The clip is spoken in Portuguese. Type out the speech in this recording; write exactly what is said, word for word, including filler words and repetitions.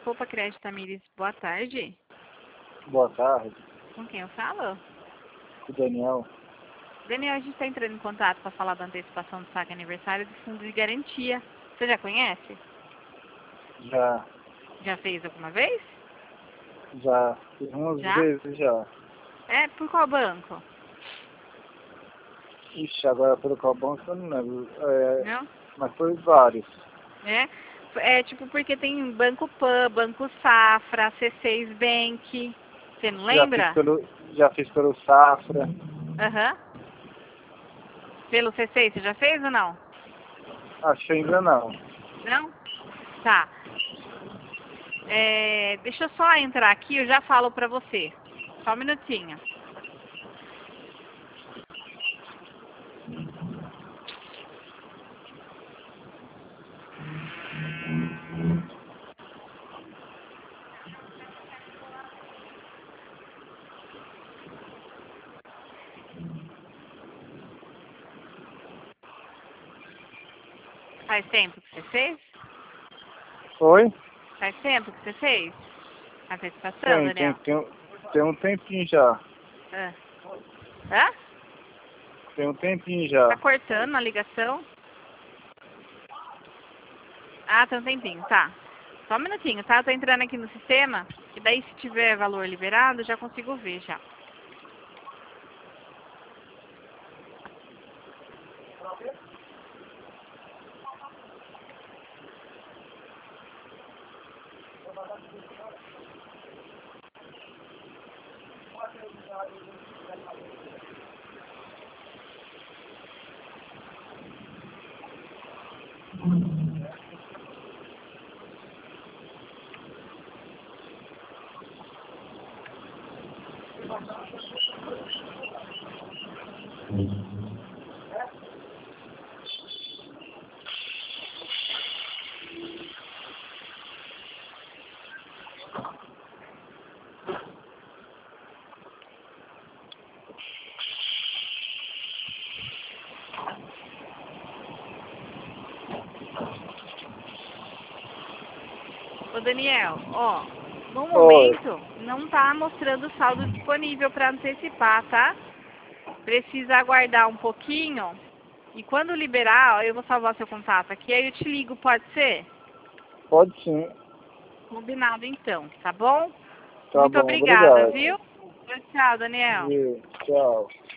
Copa Crédito Tamires, boa tarde. Boa tarde, Com quem eu falo? o Daniel. Daniel, a gente está entrando em contato para falar da antecipação do saque aniversário do fundo de garantia. Você já conhece? Já, Já fez alguma vez? já, fiz umas Já? vezes já. É, por qual banco? Ixi, agora pelo Cobão eu não lembro. É, Não? mas foi vários. É? É tipo porque tem Banco Pan, Banco Safra, C seis Bank. Você não Já lembra? fiz pelo, já fiz pelo Safra. Aham. Pelo C seis, você já fez ou não? Acho que ainda não. Não? Tá. É, deixa eu só entrar aqui, eu já falo pra você. Só um minutinho. Faz tempo que você fez? Oi? Faz tempo que você fez? A antecipação, Tem, tem, Daniel? tem, tem um tempinho já. Ah. Hã? Tem um tempinho já. Tá cortando a ligação? Ah, tem um tempinho, tá. Só um minutinho, tá? Eu tô entrando aqui no sistema, e daí se tiver valor liberado, já consigo ver já. Ô Daniel, ó, no momento não tá mostrando saldo disponível para antecipar, tá? Precisa aguardar um pouquinho e quando liberar, ó, eu vou salvar seu contato aqui, aí eu te ligo, pode ser? Pode sim. Combinado então, tá bom? Tá Muito bom, obrigada, obrigado. viu? Tchau, Daniel. E, tchau.